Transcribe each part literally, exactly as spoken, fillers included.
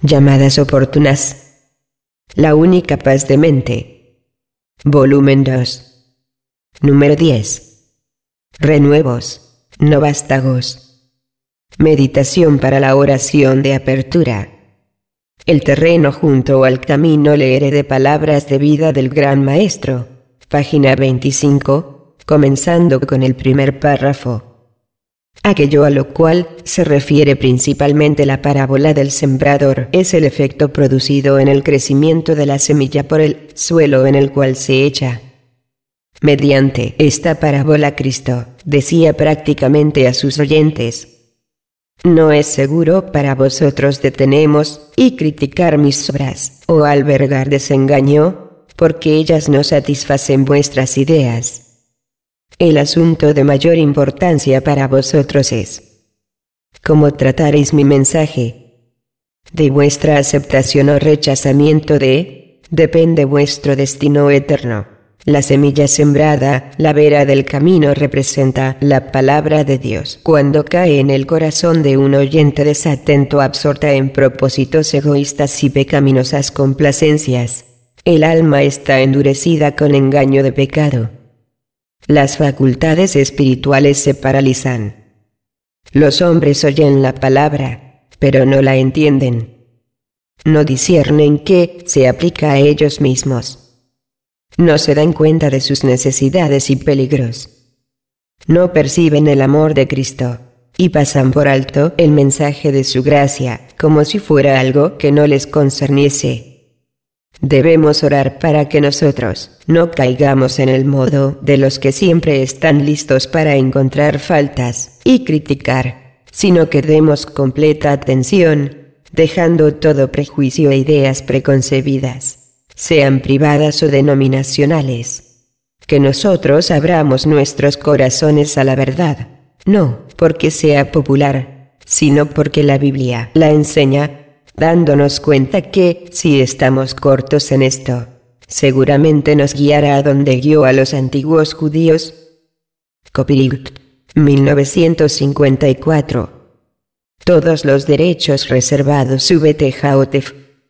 Llamadas oportunas. La única paz de mente. Volumen dos. Número diez. Renuevos, no vástagos. Meditación para la oración de apertura. El terreno junto al camino, leeré de Palabras de Vida del Gran Maestro, página veinticinco, comenzando con el primer párrafo. Aquello a lo cual se refiere principalmente la parábola del sembrador es el efecto producido en el crecimiento de la semilla por el suelo en el cual se echa. Mediante esta parábola Cristo decía prácticamente a sus oyentes: no es seguro para vosotros deteneros y criticar mis obras o albergar desengaño, porque ellas no satisfacen vuestras ideas. El asunto de mayor importancia para vosotros es cómo trataréis mi mensaje. De vuestra aceptación o rechazamiento de, depende vuestro destino eterno. La semilla sembrada, la vera del camino, representa la palabra de Dios. Cuando cae en el corazón de un oyente desatento, absorta en propósitos egoístas y pecaminosas complacencias, el alma está endurecida con engaño de pecado. Las facultades espirituales se paralizan. Los hombres oyen la palabra, pero no la entienden. No disciernen que se aplica a ellos mismos. No se dan cuenta de sus necesidades y peligros. No perciben el amor de Cristo, y pasan por alto el mensaje de su gracia, como si fuera algo que no les concerniese. Debemos orar para que nosotros no caigamos en el modo de los que siempre están listos para encontrar faltas y criticar, sino que demos completa atención, dejando todo prejuicio e ideas preconcebidas, sean privadas o denominacionales. Que nosotros abramos nuestros corazones a la verdad, no porque sea popular, sino porque la Biblia la enseña, dándonos cuenta que, si estamos cortos en esto, seguramente nos guiará a donde guió a los antiguos judíos. Copyright mil novecientos cincuenta y cuatro. Todos los derechos reservados. V T Jaotef.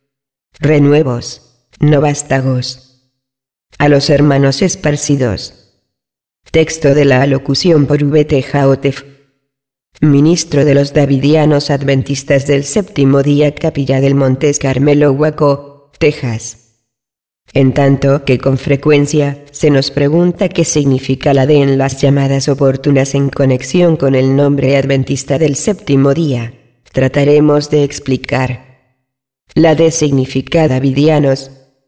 Renuevos, no vástagos. A los hermanos esparcidos. Texto de la alocución por V T Jaotef, ministro de los Davidianos Adventistas del Séptimo Día, Capilla del Monte Carmelo, Waco, Texas. En tanto que con frecuencia se nos pregunta qué significa la D en las llamadas oportunas en conexión con el nombre adventista del Séptimo Día, trataremos de explicar. La D significa Davidianos.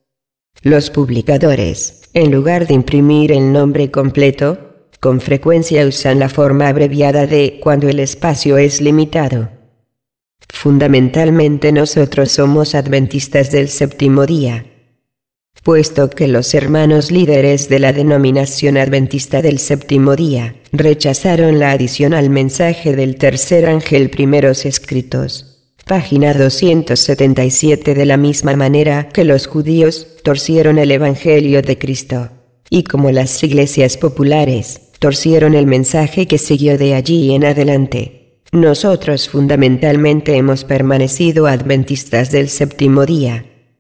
Los publicadores, en lugar de imprimir el nombre completo, con frecuencia usan la forma abreviada de cuando el espacio es limitado. Fundamentalmente nosotros somos adventistas del séptimo día, puesto que los hermanos líderes de la denominación adventista del séptimo día rechazaron la adición al mensaje del tercer ángel primeros escritos, página doscientos setenta y siete, de la misma manera que los judíos torcieron el Evangelio de Cristo, y como las iglesias populares torcieron el mensaje que siguió de allí en adelante. Nosotros fundamentalmente hemos permanecido adventistas del séptimo día.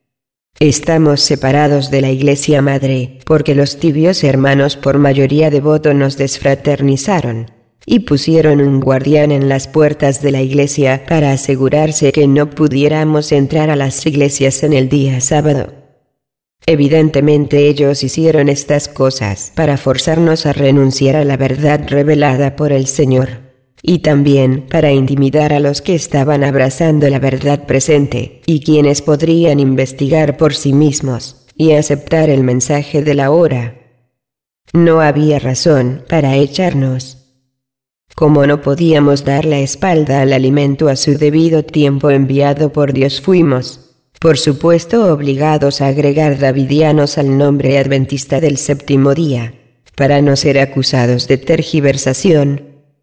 Estamos separados de la Iglesia Madre, porque los tibios hermanos por mayoría de voto nos desfraternizaron, y pusieron un guardián en las puertas de la Iglesia para asegurarse que no pudiéramos entrar a las iglesias en el día sábado. Evidentemente ellos hicieron estas cosas para forzarnos a renunciar a la verdad revelada por el Señor, y también para intimidar a los que estaban abrazando la verdad presente, y quienes podrían investigar por sí mismos, y aceptar el mensaje de la hora. No había razón para echarnos. Como no podíamos dar la espalda al alimento a su debido tiempo enviado por Dios, fuimos, por supuesto, obligados a agregar davidianos al nombre adventista del séptimo día, para no ser acusados de tergiversación.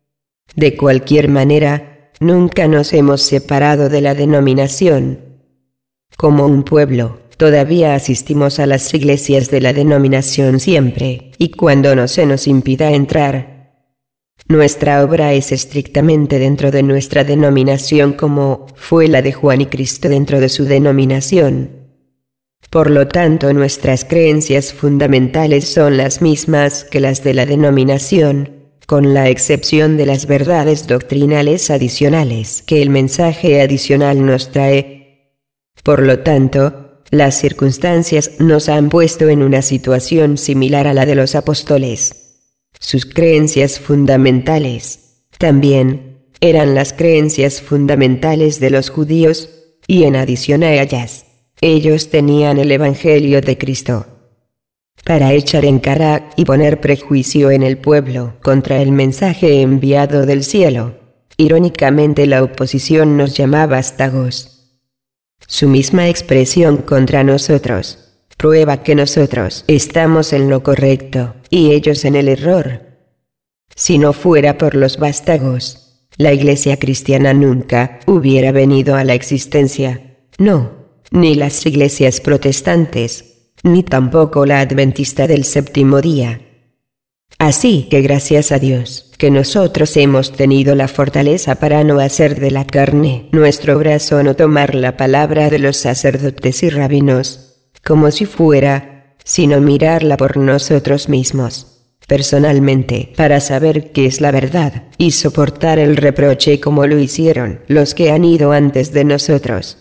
De cualquier manera, nunca nos hemos separado de la denominación. Como un pueblo, todavía asistimos a las iglesias de la denominación siempre, y cuando no se nos impida entrar. Nuestra obra es estrictamente dentro de nuestra denominación, como fue la de Juan y Cristo dentro de su denominación. Por lo tanto, nuestras creencias fundamentales son las mismas que las de la denominación, con la excepción de las verdades doctrinales adicionales que el mensaje adicional nos trae. Por lo tanto, las circunstancias nos han puesto en una situación similar a la de los apóstoles. Sus creencias fundamentales, también, eran las creencias fundamentales de los judíos, y en adición a ellas, ellos tenían el Evangelio de Cristo. Para echar en cara y poner prejuicio en el pueblo contra el mensaje enviado del cielo, irónicamente la oposición nos llama vástagos. Su misma expresión contra nosotros prueba que nosotros estamos en lo correcto y ellos en el error. Si no fuera por los vástagos, la Iglesia cristiana nunca hubiera venido a la existencia. No, ni las iglesias protestantes, ni tampoco la adventista del séptimo día. Así que gracias a Dios, que nosotros hemos tenido la fortaleza para no hacer de la carne nuestro brazo, no tomar la palabra de los sacerdotes y rabinos, como si fuera, sino mirarla por nosotros mismos, personalmente, para saber qué es la verdad, y soportar el reproche como lo hicieron los que han ido antes de nosotros.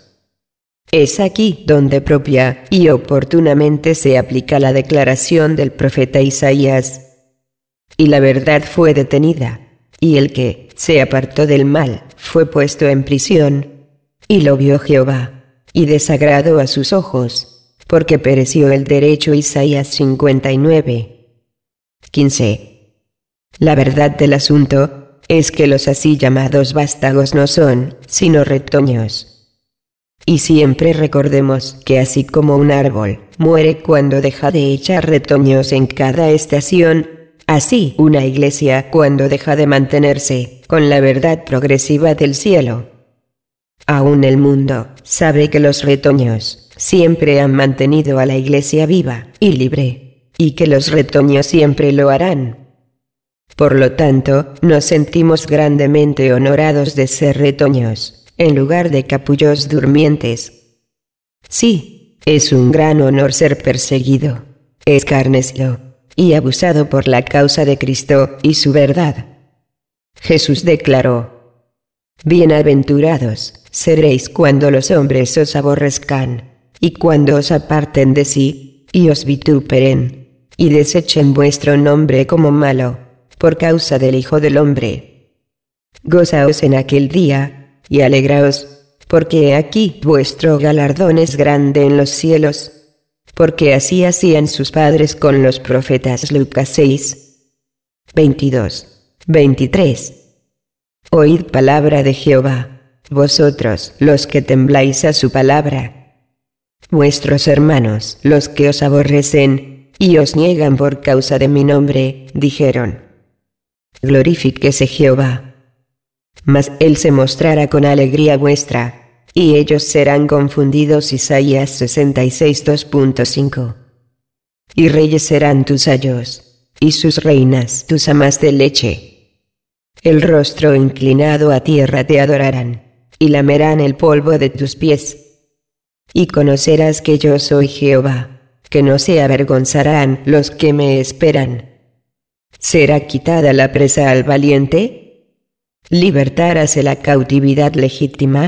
Es aquí donde propia y oportunamente se aplica la declaración del profeta Isaías. Y la verdad fue detenida, y el que se apartó del mal fue puesto en prisión. Y lo vio Jehová, y desagradó a sus ojos, porque pereció el derecho. Isaías cincuenta y nueve, quince. La verdad del asunto es que los así llamados vástagos no son sino retoños. Y siempre recordemos que así como un árbol muere cuando deja de echar retoños en cada estación, así una iglesia cuando deja de mantenerse con la verdad progresiva del cielo. Aún el mundo sabe que los retoños siempre han mantenido a la iglesia viva y libre, y que los retoños siempre lo harán. Por lo tanto, nos sentimos grandemente honorados de ser retoños, en lugar de capullos durmientes. Sí, es un gran honor ser perseguido, escarnecido y abusado por la causa de Cristo y su verdad. Jesús declaró: Bienaventurados seréis cuando los hombres os aborrezcan, y cuando os aparten de sí, y os vituperen, y desechen vuestro nombre como malo, por causa del Hijo del Hombre. Gozaos en aquel día, y alegraos, porque aquí vuestro galardón es grande en los cielos, porque así hacían sus padres con los profetas. Lucas seis, veintidós, veintitrés. Oíd palabra de Jehová, vosotros los que tembláis a su palabra. Vuestros hermanos, los que os aborrecen y os niegan por causa de mi nombre, dijeron: Glorifíquese Jehová. Mas él se mostrará con alegría vuestra, y ellos serán confundidos. Isaías sesenta y seis, dos punto cinco. Y reyes serán tus ayos, y sus reinas tus amas de leche. El rostro inclinado a tierra te adorarán, y lamerán el polvo de tus pies. Y conocerás que yo soy Jehová, que no se avergonzarán los que me esperan. ¿Será quitada la presa al valiente? ¿Libertaráse la cautividad legítima?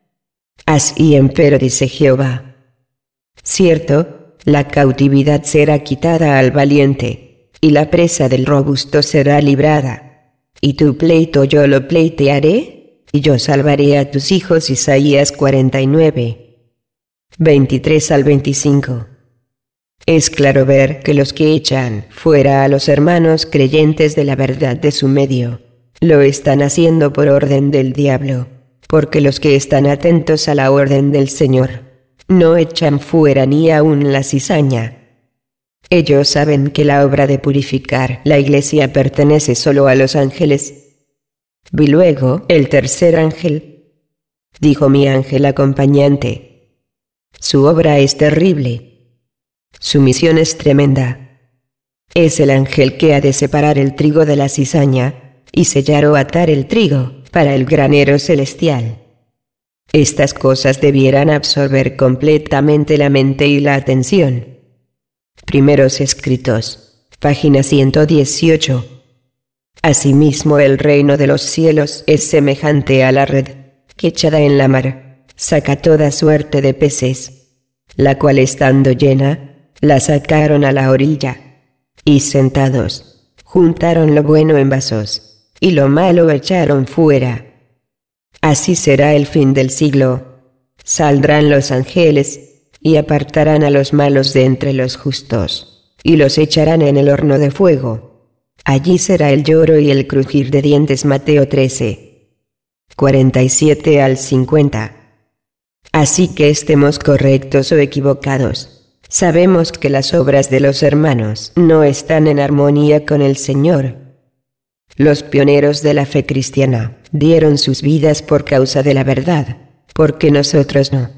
Así empero dice Jehová: Cierto, la cautividad será quitada al valiente, y la presa del robusto será librada. Y tu pleito yo lo pleitearé, y yo salvaré a tus hijos. Isaías cuarenta y nueve, veintitrés al veinticinco. Es claro ver que los que echan fuera a los hermanos creyentes de la verdad de su medio, lo están haciendo por orden del diablo, porque los que están atentos a la orden del Señor no echan fuera ni aun la cizaña. Ellos saben que la obra de purificar la iglesia pertenece solo a los ángeles. Vi luego el tercer ángel. Dijo mi ángel acompañante: Su obra es terrible. Su misión es tremenda. Es el ángel que ha de separar el trigo de la cizaña, y sellar o atar el trigo, para el granero celestial. Estas cosas debieran absorber completamente la mente y la atención. Primeros Escritos, página ciento dieciocho. Asimismo el reino de los cielos es semejante a la red, que echada en la mar, saca toda suerte de peces, la cual estando llena, la sacaron a la orilla, y sentados, juntaron lo bueno en vasos, y lo malo echaron fuera. Así será el fin del siglo. Saldrán los ángeles, y apartarán a los malos de entre los justos, y los echarán en el horno de fuego. Allí será el lloro y el crujir de dientes. Mateo trece, cuarenta y siete al cincuenta. Así que estemos correctos o equivocados, sabemos que las obras de los hermanos no están en armonía con el Señor. Los pioneros de la fe cristiana dieron sus vidas por causa de la verdad, porque nosotros no.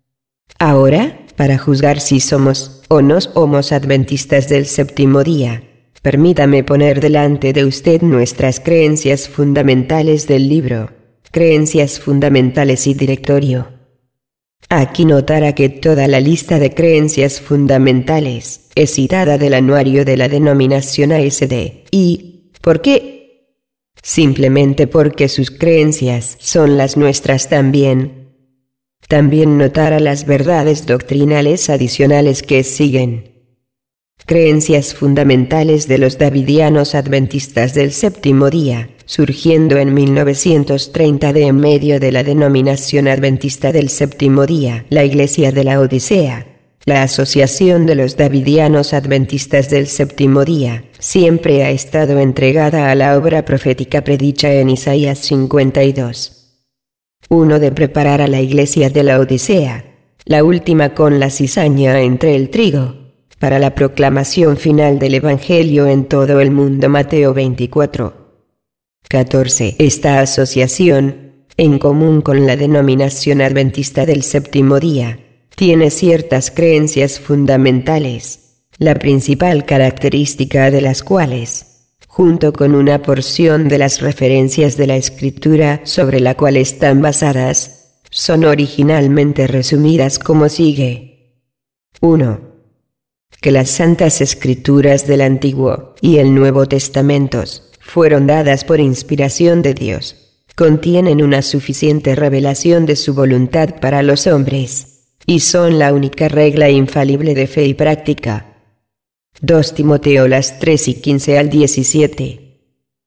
Ahora, para juzgar si somos o no somos adventistas del séptimo día, permítame poner delante de usted nuestras creencias fundamentales del libro, Creencias Fundamentales y Directorio. Aquí notará que toda la lista de creencias fundamentales es citada del anuario de la denominación A S D. ¿Y por qué? Simplemente porque sus creencias son las nuestras también. También notará las verdades doctrinales adicionales que siguen. Creencias fundamentales de los davidianos adventistas del séptimo día, surgiendo en mil novecientos treinta de en medio de la denominación adventista del séptimo día, la Iglesia de la Odisea. La Asociación de los Davidianos Adventistas del Séptimo Día siempre ha estado entregada a la obra profética predicha en Isaías cincuenta y dos. uno De preparar a la Iglesia de la Odisea, la última con la cizaña entre el trigo, para la proclamación final del Evangelio en todo el mundo. Mateo veinticuatro, catorce. Esta asociación, en común con la denominación adventista del séptimo día, tiene ciertas creencias fundamentales, la principal característica de las cuales, junto con una porción de las referencias de la Escritura sobre la cual están basadas, son originalmente resumidas como sigue. uno. Que las Santas Escrituras del Antiguo y el Nuevo Testamentos fueron dadas por inspiración de Dios, contienen una suficiente revelación de su voluntad para los hombres, y son la única regla infalible de fe y práctica. dos Timoteo las tres y quince al diecisiete.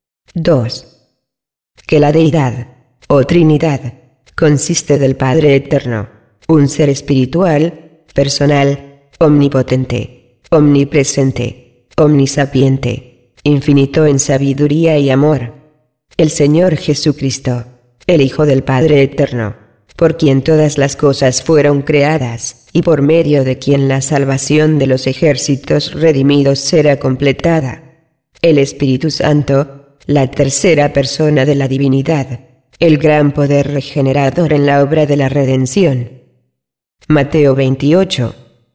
dos. Que la deidad, o Trinidad, consiste del Padre Eterno, un ser espiritual, personal, omnipotente, omnipresente, omnisapiente, infinito en sabiduría y amor. El Señor Jesucristo, el Hijo del Padre Eterno, por quien todas las cosas fueron creadas, y por medio de quien la salvación de los ejércitos redimidos será completada. El Espíritu Santo, la tercera persona de la divinidad, el gran poder regenerador en la obra de la redención. Mateo veintiocho,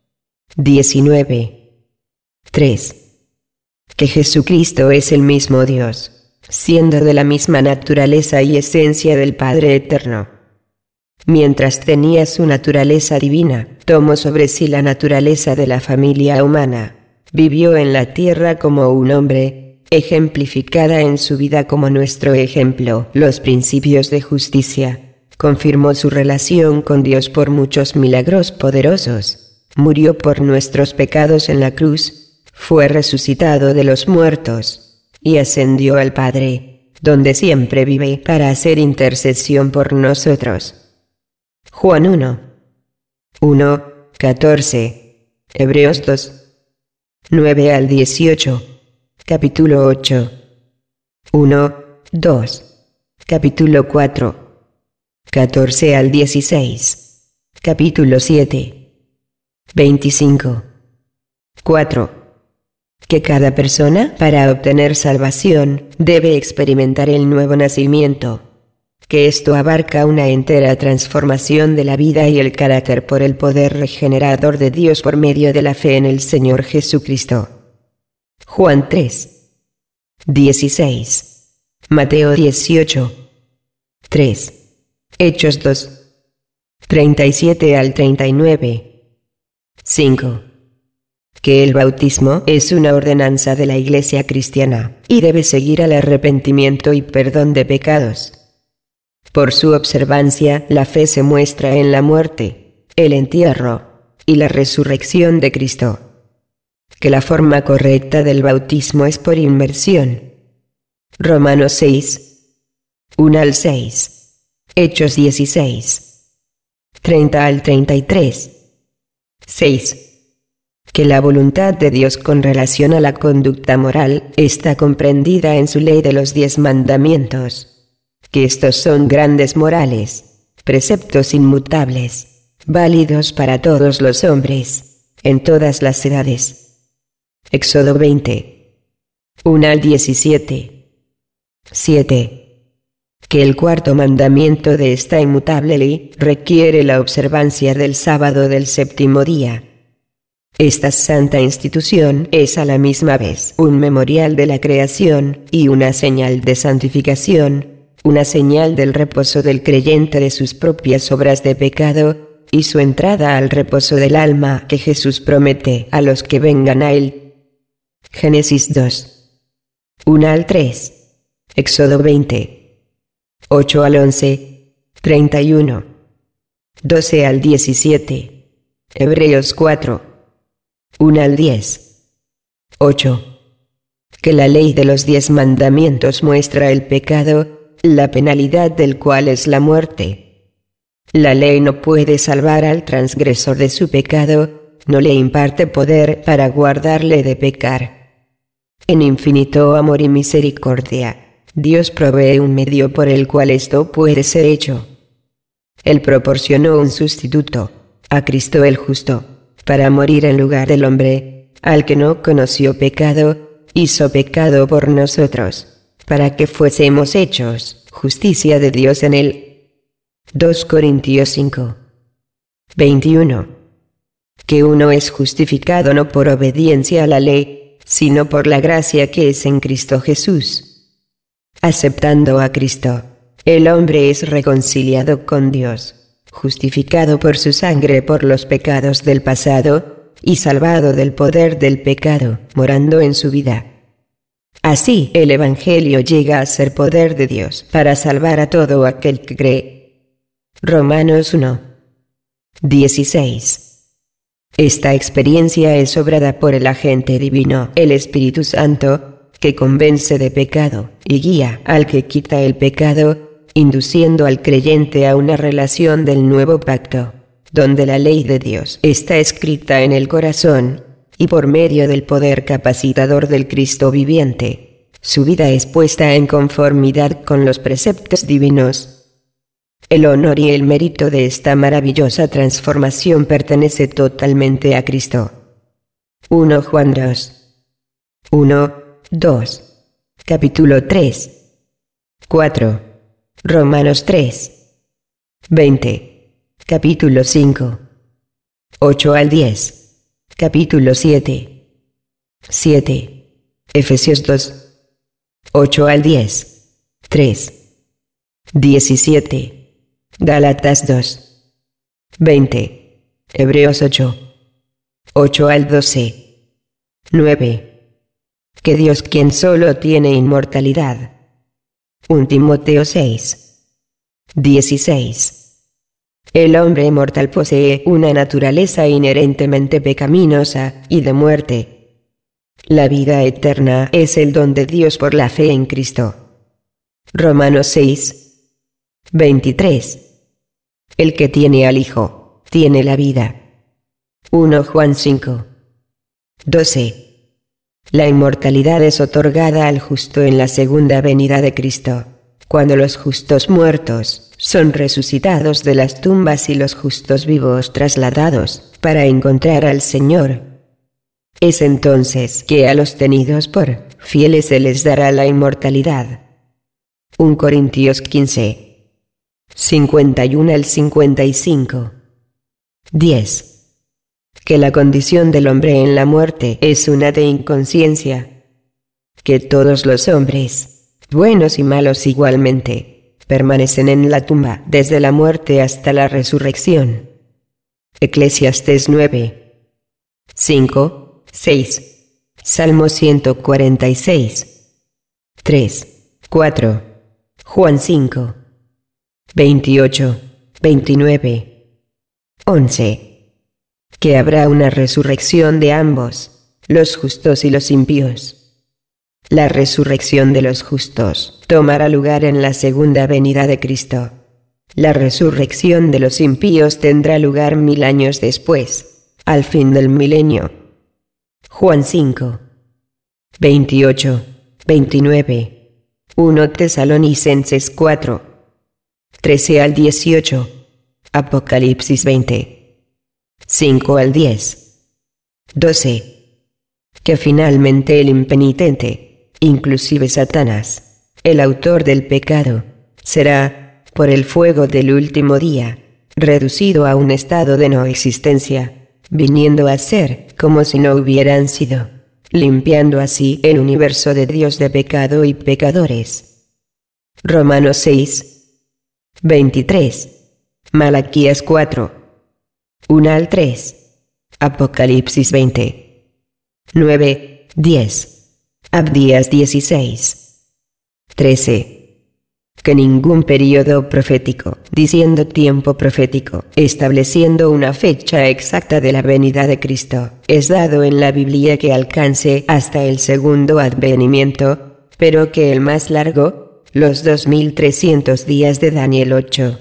diecinueve. tres. Que Jesucristo es el mismo Dios, siendo de la misma naturaleza y esencia del Padre Eterno. Mientras tenía su naturaleza divina, tomó sobre sí la naturaleza de la familia humana, vivió en la tierra como un hombre, ejemplificada en su vida como nuestro ejemplo, los principios de justicia, confirmó su relación con Dios por muchos milagros poderosos, murió por nuestros pecados en la cruz, fue resucitado de los muertos, y ascendió al Padre, donde siempre vive para hacer intercesión por nosotros. Juan uno, uno, catorce, Hebreos dos, nueve al dieciocho, capítulo ocho, uno, dos, capítulo cuatro, catorce al dieciséis, capítulo siete, veinticinco, cuatro. Que cada persona, para obtener salvación, debe experimentar el nuevo nacimiento. Que esto abarca una entera transformación de la vida y el carácter por el poder regenerador de Dios por medio de la fe en el Señor Jesucristo. Juan tres, dieciséis. Mateo dieciocho, tres. Hechos dos, treinta y siete al treinta y nueve. cinco. Que el bautismo es una ordenanza de la Iglesia cristiana, y debe seguir al arrepentimiento y perdón de pecados. Por su observancia, la fe se muestra en la muerte, el entierro y la resurrección de Cristo. Que la forma correcta del bautismo es por inmersión. Romanos seis, uno al seis. Hechos dieciséis, treinta al treinta y tres. seis. Que la voluntad de Dios con relación a la conducta moral está comprendida en su ley de los diez mandamientos. Que estos son grandes morales, preceptos inmutables, válidos para todos los hombres, en todas las edades. Éxodo veinte, uno al diecisiete. siete. Que el cuarto mandamiento de esta inmutable ley requiere la observancia del sábado del séptimo día. Esta santa institución es a la misma vez un memorial de la creación y una señal de santificación, una señal del reposo del creyente de sus propias obras de pecado, y su entrada al reposo del alma que Jesús promete a los que vengan a él. Génesis dos, uno al tres. Éxodo veinte, ocho al once, treinta y uno, doce al diecisiete. Hebreos cuatro, uno al diez. ocho. Que la ley de los diez mandamientos muestra el pecado, la penalidad del cual es la muerte. La ley no puede salvar al transgresor de su pecado, no le imparte poder para guardarle de pecar. En infinito amor y misericordia, Dios provee un medio por el cual esto puede ser hecho. Él proporcionó un sustituto, a Cristo el justo, para morir en lugar del hombre, al que no conoció pecado, hizo pecado por nosotros, para que fuésemos hechos justicia de Dios en él. dos Corintios cinco, veintiuno. Que uno es justificado no por obediencia a la ley, sino por la gracia que es en Cristo Jesús. Aceptando a Cristo, el hombre es reconciliado con Dios, justificado por su sangre por los pecados del pasado, y salvado del poder del pecado, morando en su vida. Así, el Evangelio llega a ser poder de Dios para salvar a todo aquel que cree. Romanos uno, dieciséis. Esta experiencia es obrada por el agente divino, el Espíritu Santo, que convence de pecado y guía al que quita el pecado, induciendo al creyente a una relación del nuevo pacto, donde la ley de Dios está escrita en el corazón, y por medio del poder capacitador del Cristo viviente, su vida es puesta en conformidad con los preceptos divinos. El honor y el mérito de esta maravillosa transformación pertenece totalmente a Cristo. primera Juan dos, uno, dos. Capítulo tres, cuatro. Romanos tres, veinte. Capítulo cinco, ocho al diez. Capítulo siete, siete. Efesios dos, ocho al diez, tres. diecisiete. Gálatas dos, veinte. Hebreos ocho, ocho al doce, nueve. Que Dios quien solo tiene inmortalidad. primera Timoteo seis, dieciséis. El hombre mortal posee una naturaleza inherentemente pecaminosa y de muerte. La vida eterna es el don de Dios por la fe en Cristo. Romanos seis, veintitrés. El que tiene al Hijo, tiene la vida. primera Juan cinco, doce. La inmortalidad es otorgada al justo en la segunda venida de Cristo, cuando los justos muertos son resucitados de las tumbas y los justos vivos trasladados para encontrar al Señor. Es entonces que a los tenidos por fieles se les dará la inmortalidad. primera Corintios quince, cincuenta y uno al cincuenta y cinco. diez. Que la condición del hombre en la muerte es una de inconsciencia. Que todos los hombres, buenos y malos igualmente, permanecen en la tumba desde la muerte hasta la resurrección. Eclesiastés nueve, cinco, seis. Salmo ciento cuarenta y seis, tres, cuatro. Juan cinco, veintiocho, veintinueve, once. Que habrá una resurrección de ambos, los justos y los impíos. La resurrección de los justos tomará lugar en la segunda venida de Cristo. La resurrección de los impíos tendrá lugar mil años después, al fin del milenio. Juan cinco, veintiocho, veintinueve. primera Tesalonicenses cuatro, trece al dieciocho. Apocalipsis veinte, cinco al diez. doce. Que finalmente el impenitente, inclusive Satanás, el autor del pecado, será, por el fuego del último día, reducido a un estado de no existencia, viniendo a ser como si no hubieran sido, limpiando así el universo de Dios de pecado y pecadores. Romanos seis, veintitrés. Malaquías cuatro, uno al tres. Apocalipsis veinte, nueve, diez. Abdías dieciséis, trece. Que ningún período profético, diciendo tiempo profético, estableciendo una fecha exacta de la venida de Cristo, es dado en la Biblia que alcance hasta el segundo advenimiento, pero que el más largo, los dos mil trescientos días de Daniel ocho,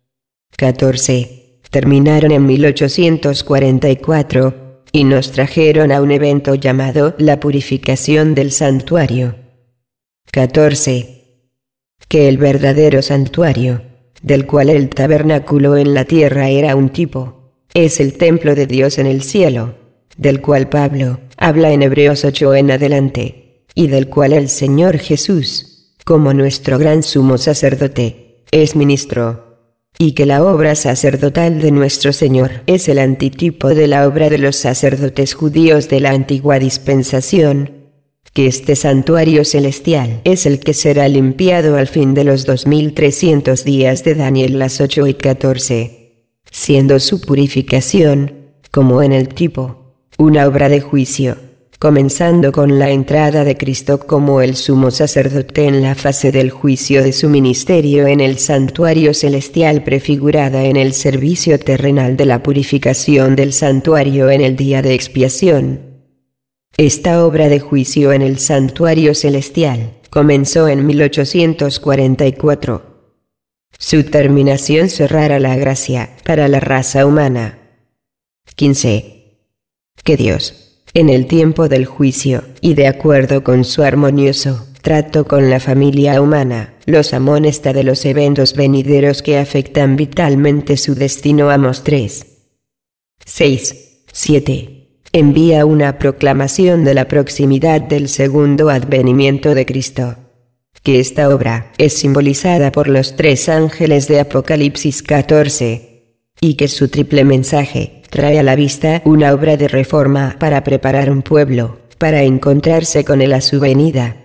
catorce, terminaron en mil ochocientos cuarenta y cuatro, y nos trajeron a un evento llamado la purificación del santuario. catorce. Que el verdadero santuario, del cual el tabernáculo en la tierra era un tipo, es el templo de Dios en el cielo, del cual Pablo habla en Hebreos ocho en adelante, y del cual el Señor Jesús, como nuestro gran sumo sacerdote, es ministro, y que la obra sacerdotal de nuestro Señor es el antitipo de la obra de los sacerdotes judíos de la antigua dispensación, que este santuario celestial es el que será limpiado al fin de los dos mil trescientos días de Daniel las ocho y catorce, siendo su purificación, como en el tipo, una obra de juicio, comenzando con la entrada de Cristo como el sumo sacerdote en la fase del juicio de su ministerio en el santuario celestial prefigurada en el servicio terrenal de la purificación del santuario en el día de expiación. Esta obra de juicio en el santuario celestial comenzó en mil ochocientos cuarenta y cuatro. Su terminación cerrará la gracia para la raza humana. quince. Que Dios, en el tiempo del juicio, y de acuerdo con su armonioso trato con la familia humana, los amonesta de los eventos venideros que afectan vitalmente su destino. Amos tres, seis, siete. Envía una proclamación de la proximidad del segundo advenimiento de Cristo. Que esta obra es simbolizada por los tres ángeles de Apocalipsis catorce, y que su triple mensaje trae a la vista una obra de reforma para preparar un pueblo, para encontrarse con él a su venida.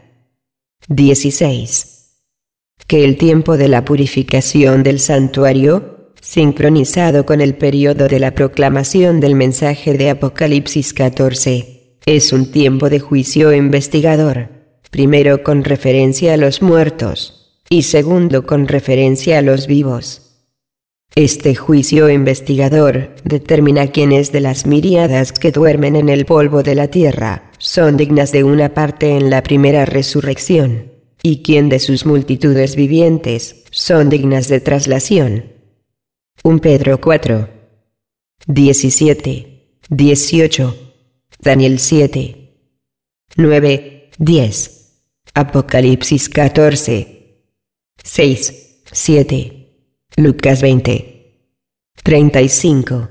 dieciséis. Que el tiempo de la purificación del santuario, sincronizado con el periodo de la proclamación del mensaje de Apocalipsis catorce, es un tiempo de juicio investigador, primero con referencia a los muertos, y segundo con referencia a los vivos. Este juicio investigador determina quiénes de las miríadas que duermen en el polvo de la tierra son dignas de una parte en la primera resurrección, y quién de sus multitudes vivientes son dignas de traslación. primera Pedro cuatro, diecisiete, dieciocho, Daniel siete, nueve, diez, Apocalipsis catorce, seis, siete, Lucas veinte, treinta y cinco,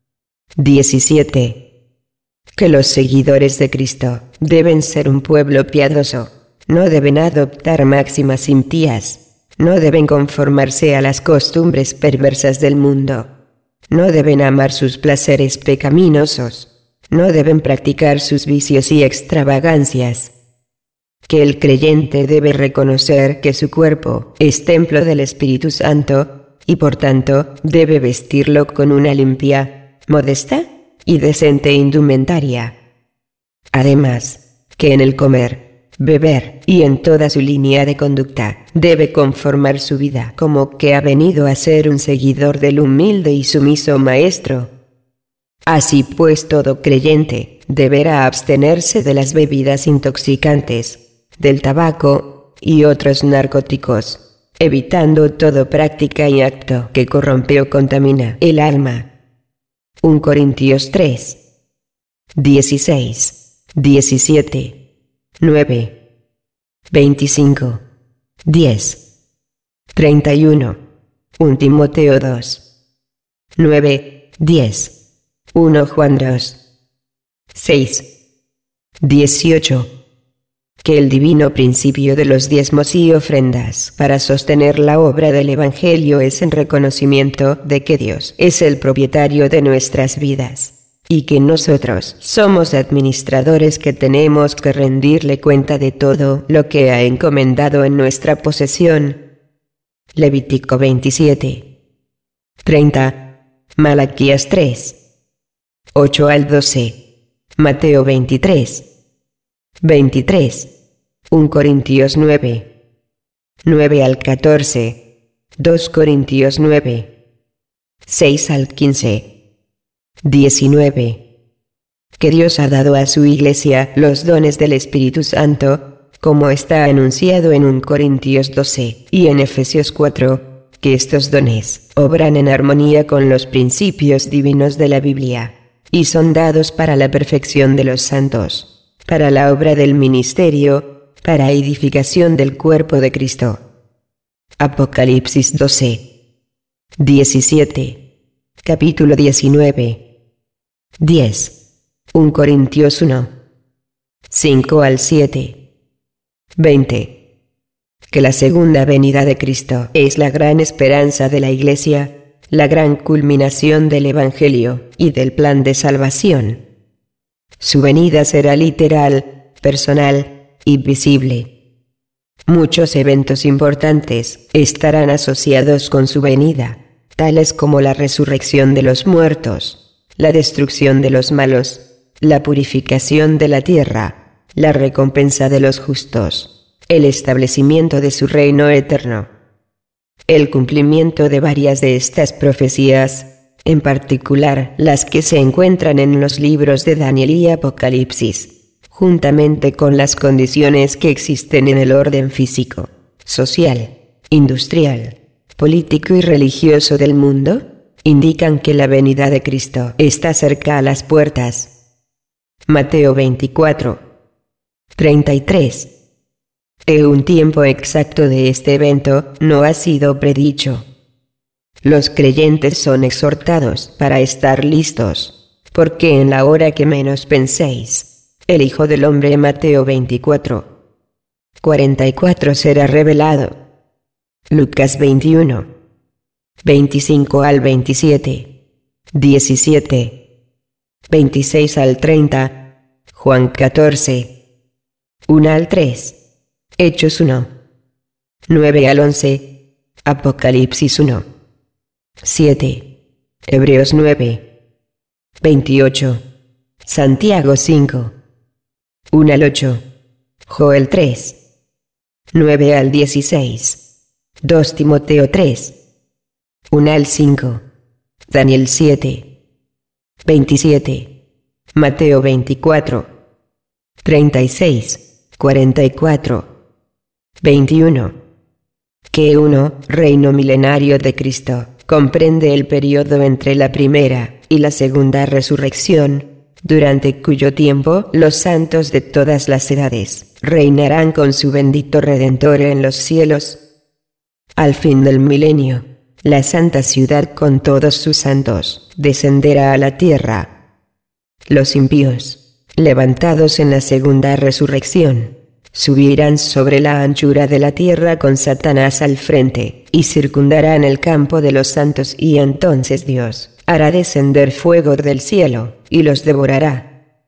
diecisiete. Que los seguidores de Cristo deben ser un pueblo piadoso, no deben adoptar máximas impías, no deben conformarse a las costumbres perversas del mundo, no deben amar sus placeres pecaminosos, no deben practicar sus vicios y extravagancias. que el creyente debe reconocer que su cuerpo es templo del Espíritu Santo, y por tanto debe vestirlo con una limpia, modesta y decente indumentaria. Además, que en el comer, beber y en toda su línea de conducta debe conformar su vida como que ha venido a ser un seguidor del humilde y sumiso Maestro. Así pues, todo creyente deberá abstenerse de las bebidas intoxicantes, del tabaco y otros narcóticos, evitando toda práctica y acto que corrompe o contamina el alma. primera Corintios tres, dieciséis, diecisiete, nueve, veinticinco, diez, treinta y uno. primera Timoteo dos, nueve, diez. primera Juan dos, seis, dieciocho. Que el divino principio de los diezmos y ofrendas para sostener la obra del Evangelio es en reconocimiento de que Dios es el propietario de nuestras vidas, y que nosotros somos administradores que tenemos que rendirle cuenta de todo lo que ha encomendado en nuestra posesión. Levítico veintisiete, treinta, Malaquías tres, ocho al doce, Mateo veintitrés, veintitrés, primera Corintios nueve, nueve al catorce, dos Corintios nueve, seis al quince, diecinueve. Que Dios ha dado a su Iglesia los dones del Espíritu Santo, como está anunciado en primera Corintios doce y en Efesios cuatro, que estos dones obran en armonía con los principios divinos de la Biblia, y son dados para la perfección de los santos, para la obra del ministerio, para edificación del cuerpo de Cristo. Apocalipsis doce, diecisiete, capítulo diecinueve, diez, primera Corintios uno, cinco al siete, veinte. Que la segunda venida de Cristo es la gran esperanza de la Iglesia, la gran culminación del Evangelio y del plan de salvación. Su venida será literal, personal y visible. Muchos eventos importantes estarán asociados con su venida, tales como la resurrección de los muertos, la destrucción de los malos, la purificación de la tierra, la recompensa de los justos, el establecimiento de su reino eterno. El cumplimiento de varias de estas profecías, en particular las que se encuentran en los libros de Daniel y Apocalipsis, juntamente con las condiciones que existen en el orden físico, social, industrial, político y religioso del mundo, indican que la venida de Cristo está cerca a las puertas. Mateo veinticuatro, treinta y tres. E un tiempo exacto de este evento no ha sido predicho. Los creyentes son exhortados para estar listos, porque en la hora que menos penséis, el Hijo del Hombre, Mateo veinticuatro, cuarenta y cuatro, será revelado. Lucas veintiuno, veinticinco al veintisiete, diecisiete, veintiséis al treinta, Juan catorce, uno al tres, Hechos uno, nueve al once, Apocalipsis uno, siete, Hebreos nueve, veintiocho, Santiago cinco, uno al ocho, Joel tres, nueve al dieciséis, dos Timoteo tres, uno al cinco, Daniel siete, veintisiete, Mateo veinticuatro, treinta y seis, cuarenta y cuatro, veintiuno. Que uno, reino milenario de Cristo, comprende el periodo entre la primera y la segunda resurrección, durante cuyo tiempo los santos de todas las edades reinarán con su bendito Redentor en los cielos. Al fin del milenio, la santa ciudad con todos sus santos descenderá a la tierra. Los impíos, levantados en la segunda resurrección, subirán sobre la anchura de la tierra con Satanás al frente, y circundarán el campo de los santos, y entonces Dios hará descender fuego del cielo, y los devorará.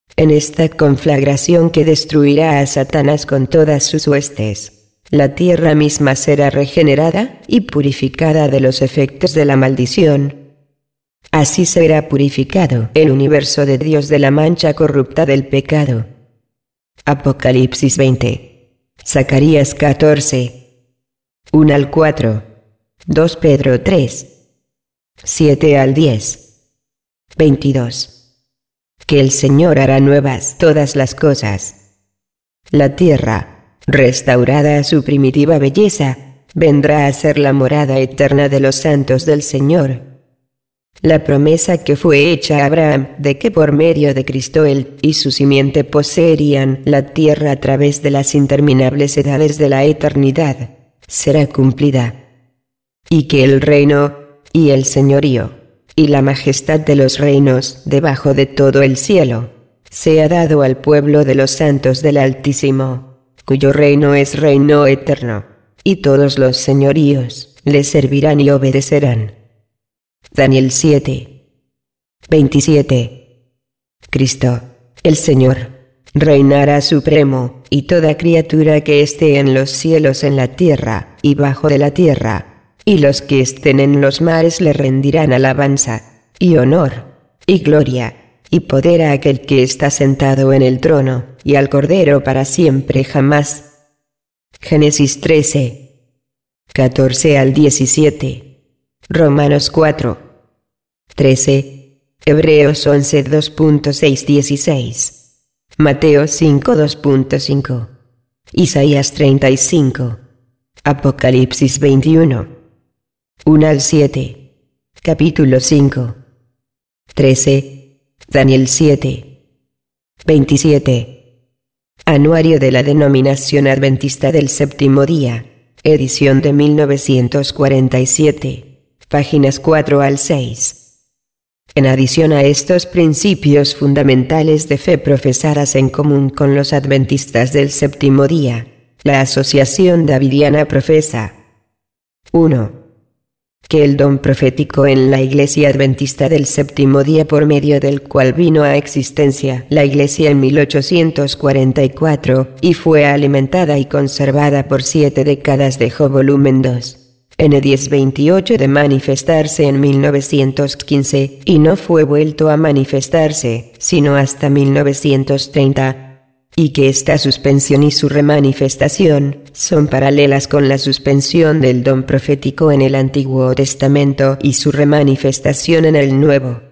En esta conflagración que destruirá a Satanás con todas sus huestes, la tierra misma será regenerada y purificada de los efectos de la maldición. Así será purificado el universo de Dios de la mancha corrupta del pecado. Apocalipsis veinte. Zacarías catorce. uno al cuatro. dos Pedro tres. siete al diez. veintidós. Que el Señor hará nuevas todas las cosas. La tierra, restaurada a su primitiva belleza, vendrá a ser la morada eterna de los santos del Señor. La promesa que fue hecha a Abraham de que por medio de Cristo él y su simiente poseerían la tierra a través de las interminables edades de la eternidad, será cumplida. Y que el reino, y el señorío, y la majestad de los reinos debajo de todo el cielo, sea dado al pueblo de los santos del Altísimo, cuyo reino es reino eterno, y todos los señoríos le servirán y obedecerán. Daniel siete. veintisiete. Cristo, el Señor, reinará supremo, y toda criatura que esté en los cielos, en la tierra, y bajo de la tierra, y los que estén en los mares le rendirán alabanza, y honor, y gloria, y poder a aquel que está sentado en el trono, y al Cordero para siempre jamás. Génesis trece. catorce al diecisiete. Romanos cuatro. trece. Hebreos once dos seis dieciséis. Mateo cinco dos cinco. Isaías treinta y cinco. Apocalipsis veintiuno. uno al siete. Capítulo cinco. trece. Daniel siete. veintisiete. Anuario de la Denominación Adventista del Séptimo Día, edición de mil novecientos cuarenta y siete, páginas cuatro al seis. En adición a estos principios fundamentales de fe profesadas en común con los adventistas del séptimo día, la Asociación Davidiana profesa: uno. Que el don profético en la Iglesia Adventista del Séptimo Día, por medio del cual vino a existencia la Iglesia en mil ochocientos cuarenta y cuatro, y fue alimentada y conservada por siete décadas, dejó volumen dos, ene diez veintiocho de manifestarse en mil novecientos quince, y no fue vuelto a manifestarse, sino hasta mil novecientos treinta. Y que esta suspensión y su remanifestación son paralelas con la suspensión del don profético en el Antiguo Testamento y su remanifestación en el Nuevo.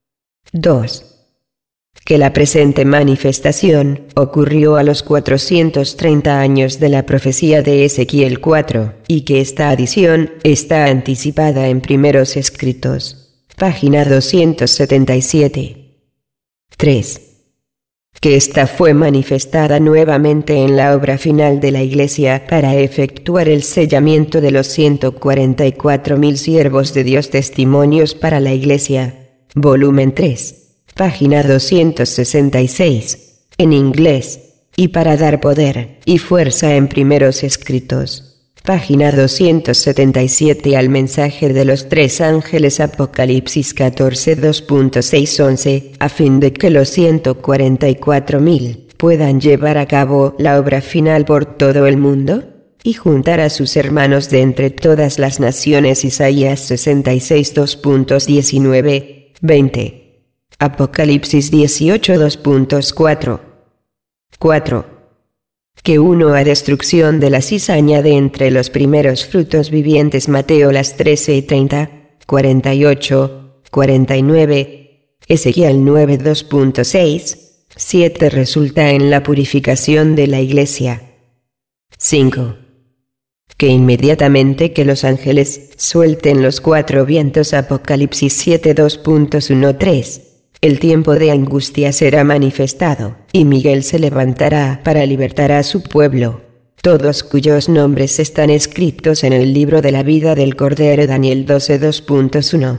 dos. Que la presente manifestación ocurrió a los cuatrocientos treinta años de la profecía de Ezequiel cuatro, y que esta adición está anticipada en Primeros Escritos, página doscientos setenta y siete. tres. Que ésta fue manifestada nuevamente en la obra final de la Iglesia para efectuar el sellamiento de los ciento cuarenta y cuatro mil siervos de Dios, Testimonios para la Iglesia, volumen tres, página doscientos sesenta y seis, en inglés, y para dar poder y fuerza en Primeros Escritos, página doscientos setenta y siete, al mensaje de los tres ángeles, Apocalipsis catorce dos seis once, a fin de que los ciento cuarenta y cuatro mil puedan llevar a cabo la obra final por todo el mundo, y juntar a sus hermanos de entre todas las naciones. Isaías sesenta y seis dos diecinueve, veinte. Apocalipsis dieciocho dos cuatro. cuatro. Que uno a destrucción de la cizaña de entre los primeros frutos vivientes. Mateo las trece y treinta, cuarenta y ocho, cuarenta y nueve, Ezequiel nueve dos seis, siete. Resulta en la purificación de la Iglesia. cinco. Que inmediatamente que los ángeles suelten los cuatro vientos. Apocalipsis siete dos uno tres. El tiempo de angustia será manifestado, y Miguel se levantará para libertar a su pueblo, todos cuyos nombres están escritos en el libro de la vida del Cordero. Daniel doce dos uno.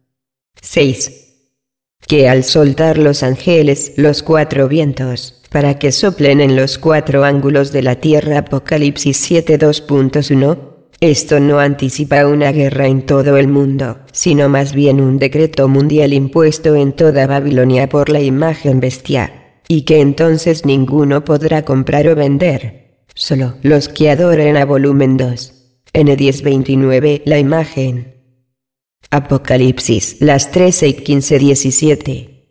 seis. Que al soltar los ángeles los cuatro vientos, para que soplen en los cuatro ángulos de la tierra. Apocalipsis siete dos uno. Esto no anticipa una guerra en todo el mundo, sino más bien un decreto mundial impuesto en toda Babilonia por la imagen bestia. y que entonces ninguno podrá comprar o vender, solo los que adoren a volumen dos. N diez veintinueve La imagen. Apocalipsis, las trece y quince diecisiete.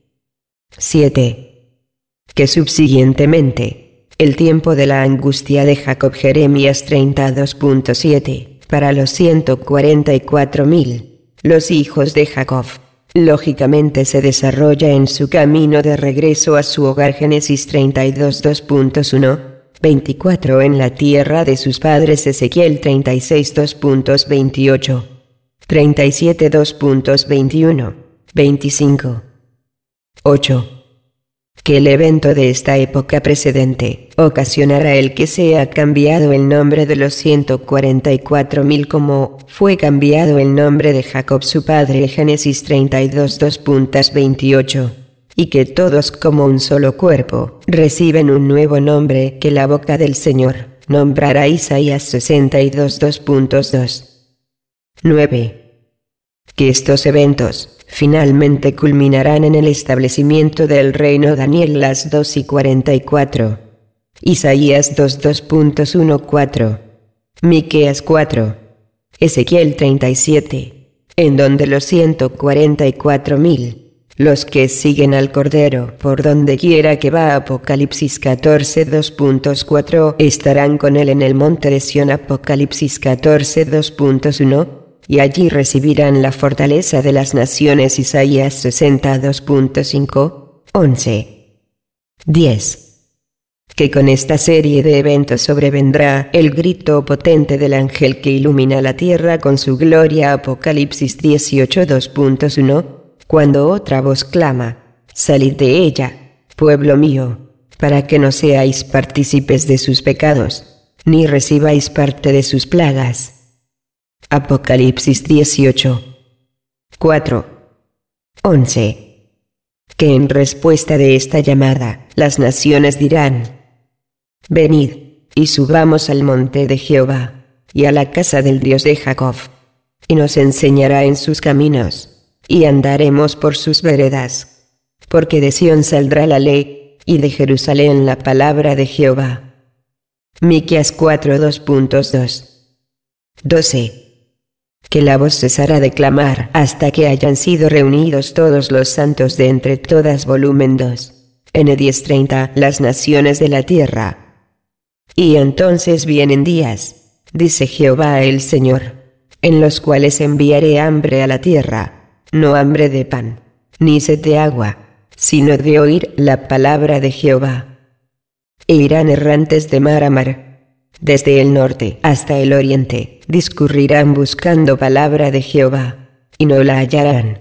siete. Que subsiguientemente, el tiempo de la angustia de Jacob, Jeremías treinta y dos punto siete, para los ciento cuarenta y cuatro mil, los hijos de Jacob, lógicamente se desarrolla en su camino de regreso a su hogar. Génesis treinta y dos dos punto uno, veinticuatro en la tierra de sus padres. Ezequiel treinta y seis dos punto veintiocho, treinta y siete dos punto veintiuno, veinticinco. ocho. Que el evento de esta época precedente ocasionará el que sea cambiado el nombre de los ciento cuarenta y cuatro mil como fue cambiado el nombre de Jacob su padre. Génesis treinta y dos dos punto veintiocho. Y que todos como un solo cuerpo reciben un nuevo nombre que la boca del Señor nombrará. Isaías sesenta y dos dos punto dos. nueve. Que estos eventos finalmente culminarán en el establecimiento del reino. Daniel las dos y cuarenta y cuatro. Isaías dos dos punto catorce. Miqueas cuatro. Ezequiel treinta y siete. En donde los ciento cuarenta y cuatro mil, los que siguen al Cordero por donde quiera que va. Apocalipsis catorce dos punto cuatro. Estarán con él en el monte de Sión. Apocalipsis catorce dos punto uno. Y allí recibirán la fortaleza de las naciones. Isaías sesenta y dos punto cinco, once. diez. Que con esta serie de eventos sobrevendrá el grito potente del ángel que ilumina la tierra con su gloria. Apocalipsis dieciocho dos punto uno, cuando otra voz clama: salid de ella, pueblo mío, para que no seáis partícipes de sus pecados, ni recibáis parte de sus plagas. Apocalipsis dieciocho, cuatro, once. Que en respuesta de esta llamada, las naciones dirán: venid, y subamos al monte de Jehová, y a la casa del Dios de Jacob, y nos enseñará en sus caminos, y andaremos por sus veredas. Porque de Sión saldrá la ley, y de Jerusalén la palabra de Jehová. Miqueas cuatro dos punto dos. doce. Que la voz cesará de clamar hasta que hayan sido reunidos todos los santos de entre todas. Volumen dos. N diez treinta Las naciones de la tierra. Y entonces vienen días, dice Jehová el Señor, en los cuales enviaré hambre a la tierra, no hambre de pan, ni sed de agua, sino de oír la palabra de Jehová. E irán errantes de mar a mar, desde el norte hasta el oriente, discurrirán buscando palabra de Jehová, y no la hallarán.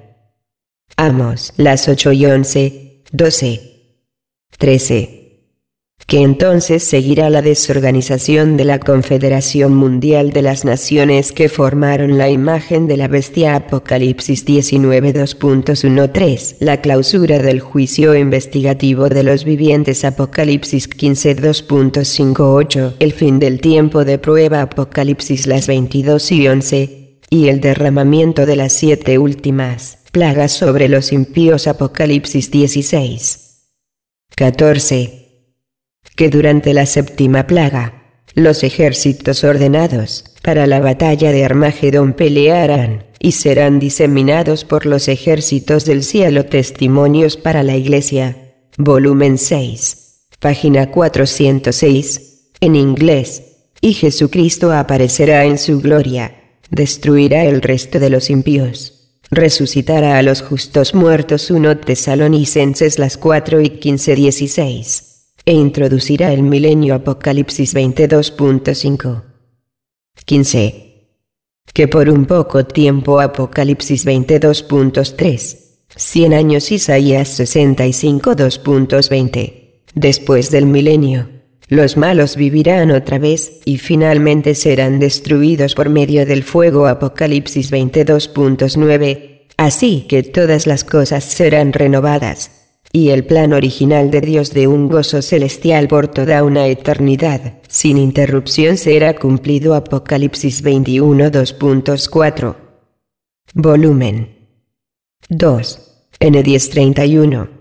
Amos las ocho y once, doce, trece. Que entonces seguirá la desorganización de la Confederación Mundial de las Naciones que formaron la imagen de la bestia. Apocalipsis diecinueve dos punto trece. La clausura del juicio investigativo de los vivientes. Apocalipsis quince dos punto cincuenta y ocho. El fin del tiempo de prueba. Apocalipsis las veintidós y once. Y el derramamiento de las siete últimas plagas sobre los impíos. Apocalipsis dieciséis, catorce. Que durante la séptima plaga, los ejércitos ordenados para la batalla de Armagedón pelearán, y serán diseminados por los ejércitos del cielo. Testimonios para la Iglesia, volumen seis, página cuatrocientos seis, en inglés. Y Jesucristo aparecerá en su gloria, destruirá el resto de los impíos, resucitará a los justos muertos. primera Tesalonicenses las cuatro y quince dieciséis. E introducirá el milenio. Apocalipsis veintidós punto cinco. quince. Que por un poco tiempo. Apocalipsis veintidós punto tres. Cien años. Isaías sesenta y cinco dos punto veinte. Después del milenio, los malos vivirán otra vez, y finalmente serán destruidos por medio del fuego. Apocalipsis veintidós punto nueve. Así que todas las cosas serán renovadas, y el plan original de Dios de un gozo celestial por toda una eternidad, sin interrupción, será cumplido. Apocalipsis veintiuno dos punto cuatro. Volumen dos. N diez treinta y uno.